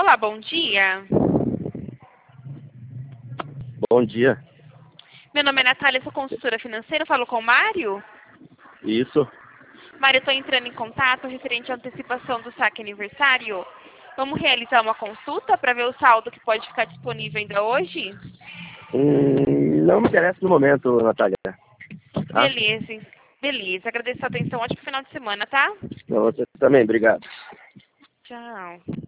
Olá, bom dia. Bom dia. Meu nome é Natália, sou consultora financeira, falo com o Mário. Isso. Mário, eu estou entrando em contato referente à antecipação do saque aniversário. Vamos realizar uma consulta para ver o saldo que pode ficar disponível ainda hoje? Não me interessa no momento, Natália. Tá? Beleza, beleza. Agradeço a atenção. Ótimo final de semana, tá? Pra você também, obrigado. Tchau.